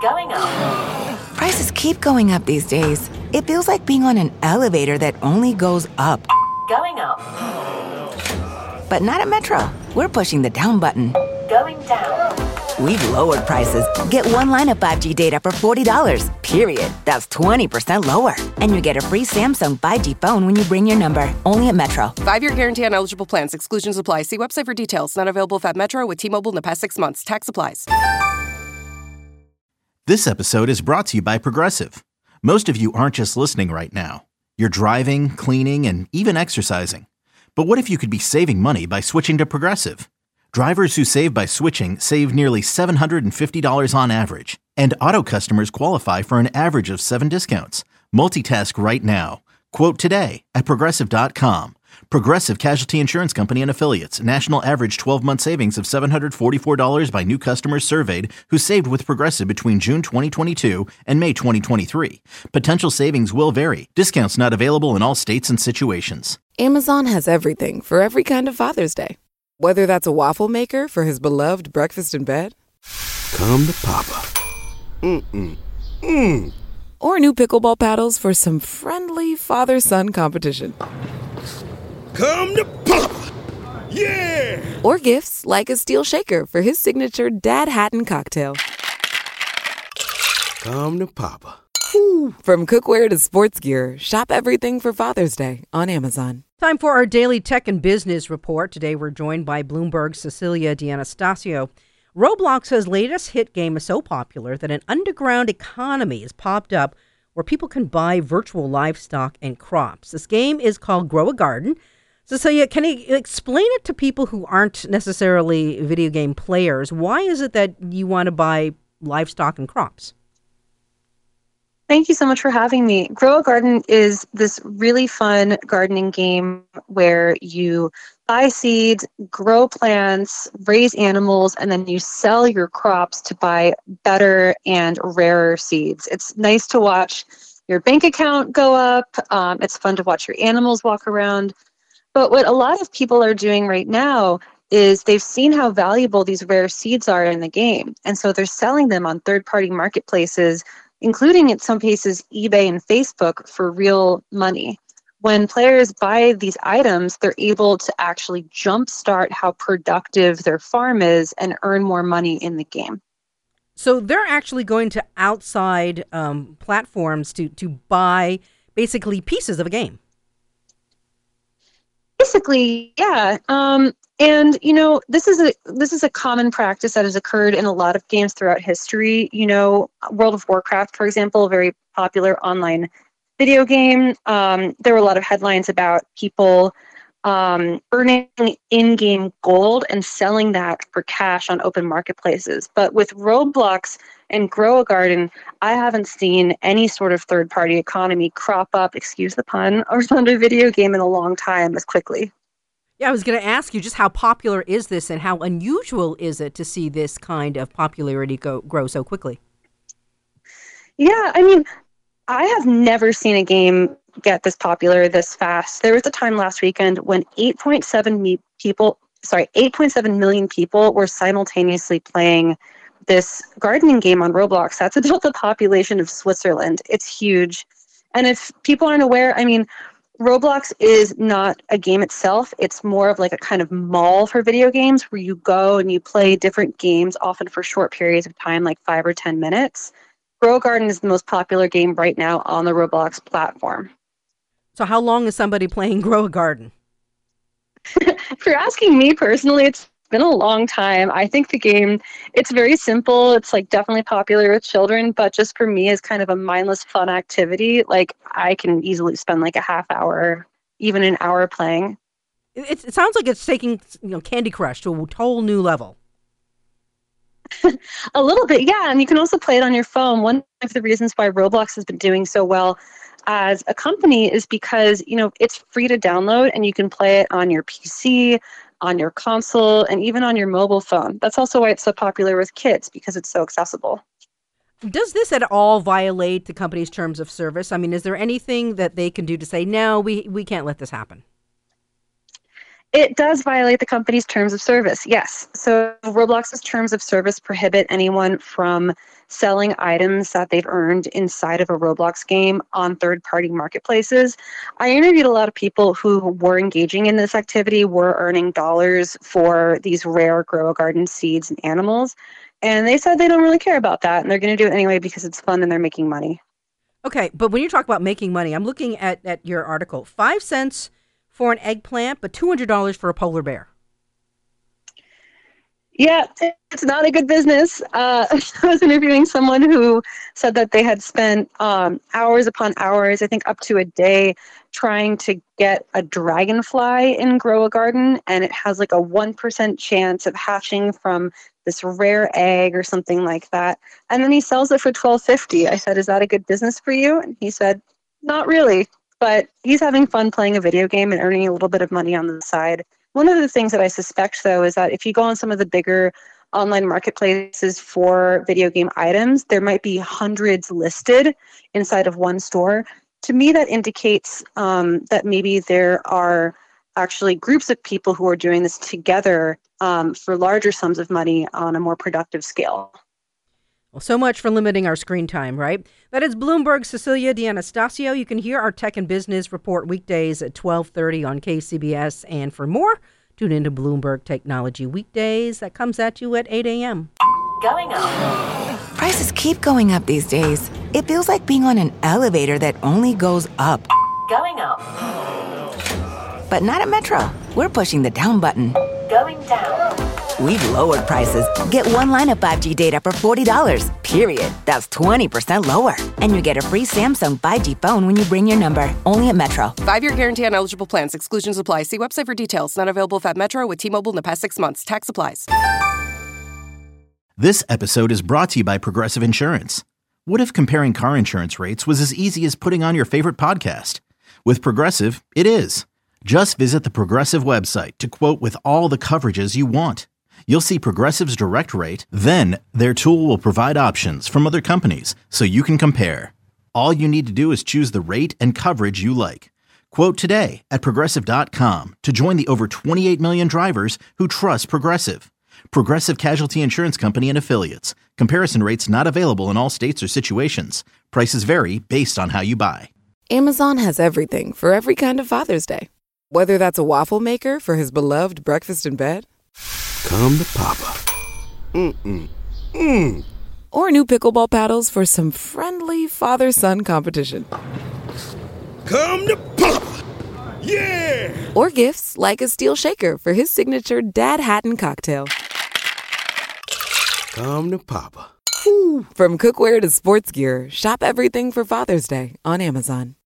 Going up. Prices keep going up these days. It feels like being on an elevator that only goes up. Going up. But not at Metro. We're pushing the down button. Going down. We've lowered prices. Get one line of 5G data for $40, period. That's 20% lower. And you get a free Samsung 5G phone when you bring your number. Only at Metro. 5-year guarantee on eligible plans. Exclusions apply. See website for details. Not available if at Metro with T-Mobile in the past 6 months. Tax applies. This episode is brought to you by Progressive. Most of you aren't just listening right now. You're driving, cleaning, and even exercising. But what if you could be saving money by switching to Progressive? Drivers who save by switching save nearly $750 on average. And auto customers qualify for an average of 7 discounts. Multitask right now. Quote today at Progressive.com. Progressive Casualty Insurance Company and Affiliates. National average 12-month savings of $744 by new customers surveyed who saved with Progressive between June 2022 and May 2023. Potential savings will vary. Discounts not available in all states and situations. Amazon has everything for every kind of Father's Day. Whether that's a waffle maker for his beloved breakfast in bed. Come to Papa. Or new pickleball paddles for some friendly father-son competition. Come to Papa. Yeah! Or gifts like a steel shaker for his signature Dad Hatton cocktail. Come to Papa. From cookware to sports gear, shop everything for Father's Day on Amazon. Time for our daily tech and business report. Today we're joined by Bloomberg's Cecilia D'Anastasio. Roblox's latest hit game is so popular that an underground economy has popped up where people can buy virtual livestock and crops. This game is called Grow a Garden. Cecilia, can you explain it to people who aren't necessarily video game players? Why is it that you want to buy livestock and crops? Thank you so much for having me. Grow a Garden is this really fun gardening game where you buy seeds, grow plants, raise animals, and then you sell your crops to buy better and rarer seeds. It's nice to watch your bank account go up. It's fun to watch your animals walk around. But what a lot of people are doing right now is they've seen how valuable these rare seeds are in the game. And so they're selling them on third-party marketplaces, including in some cases eBay and Facebook, for real money. When players buy these items, they're able to actually jumpstart how productive their farm is and earn more money in the game. So they're actually going to outside platforms to buy basically pieces of a game. Basically, yeah. And this is a common practice that has occurred in a lot of games throughout history. World of Warcraft, for example, a very popular online video game. There were a lot of headlines about people earning in-game gold and selling that for cash on open marketplaces. But with Roblox and Grow a Garden, I haven't seen any sort of third-party economy crop up, excuse the pun, around a video game in a long time as quickly. Yeah, I was going to ask you just how popular is this and how unusual is it to see this kind of popularity grow so quickly? Yeah, I have never seen a game get this popular this fast. There was a time last weekend when 8.7 million people were simultaneously playing this gardening game on Roblox. That's about the population of Switzerland. It's huge. And if people aren't aware, Roblox is not a game itself. It's more of like a kind of mall for video games where you go and you play different games, often for short periods of time, like 5 or 10 minutes. Grow a Garden is the most popular game right now on the Roblox platform. So how long is somebody playing Grow a Garden? If you're asking me personally, it's been a long time. I think the game, it's very simple. It's definitely popular with children, but just for me as kind of a mindless fun activity, I can easily spend a half hour, even an hour playing. It sounds like it's taking Candy Crush to a whole new level. A little bit, yeah. And you can also play it on your phone. One of the reasons why Roblox has been doing so well as a company is because, it's free to download and you can play it on your PC, on your console, and even on your mobile phone. That's also why it's so popular with kids, because it's so accessible. Does this at all violate the company's terms of service? Is there anything that they can do to say, no, we can't let this happen? It does violate the company's terms of service, yes. So Roblox's terms of service prohibit anyone from selling items that they've earned inside of a Roblox game on third-party marketplaces. I interviewed a lot of people who were engaging in this activity, were earning dollars for these rare Grow a Garden seeds and animals, and they said they don't really care about that, and they're going to do it anyway because it's fun and they're making money. Okay, but when you talk about making money, I'm looking at your article. 5 cents for an eggplant, but $200 for a polar bear. Yeah, it's not a good business. I was interviewing someone who said that they had spent hours upon hours, I think up to a day, trying to get a dragonfly in Grow a Garden, and it has like a 1% chance of hatching from this rare egg or something like that. And then he sells it for $12.50. I said, "Is that a good business for you?" And he said, "Not really." But he's having fun playing a video game and earning a little bit of money on the side. One of the things that I suspect, though, is that if you go on some of the bigger online marketplaces for video game items, there might be hundreds listed inside of one store. To me, that indicates that maybe there are actually groups of people who are doing this together for larger sums of money on a more productive scale. Well, so much for limiting our screen time, right? That is Bloomberg's Cecilia D'Anastasio. You can hear our Tech and Business Report weekdays at 12:30 on KCBS. And for more, tune into Bloomberg Technology Weekdays. That comes at you at 8 a.m. Going up. Prices keep going up these days. It feels like being on an elevator that only goes up. Going up. But not at Metro. We're pushing the down button. Going down. We've lowered prices. Get one line of 5G data for $40, period. That's 20% lower. And you get a free Samsung 5G phone when you bring your number. Only at Metro. 5-year guarantee on eligible plans. Exclusions apply. See website for details. Not available if at Metro with T-Mobile in the past 6 months. Tax applies. This episode is brought to you by Progressive Insurance. What if comparing car insurance rates was as easy as putting on your favorite podcast? With Progressive, it is. Just visit the Progressive website to quote with all the coverages you want. You'll see Progressive's direct rate, then their tool will provide options from other companies so you can compare. All you need to do is choose the rate and coverage you like. Quote today at Progressive.com to join the over 28 million drivers who trust Progressive. Progressive Casualty Insurance Company and Affiliates. Comparison rates not available in all states or situations. Prices vary based on how you buy. Amazon has everything for every kind of Father's Day. Whether that's a waffle maker for his beloved breakfast in bed, Come to Papa. or new pickleball paddles for some friendly father-son competition. Come to Papa. Yeah! Or gifts like a steel shaker for his signature Dad Hatton cocktail. Come to Papa. From cookware to sports gear, shop everything for Father's Day on Amazon.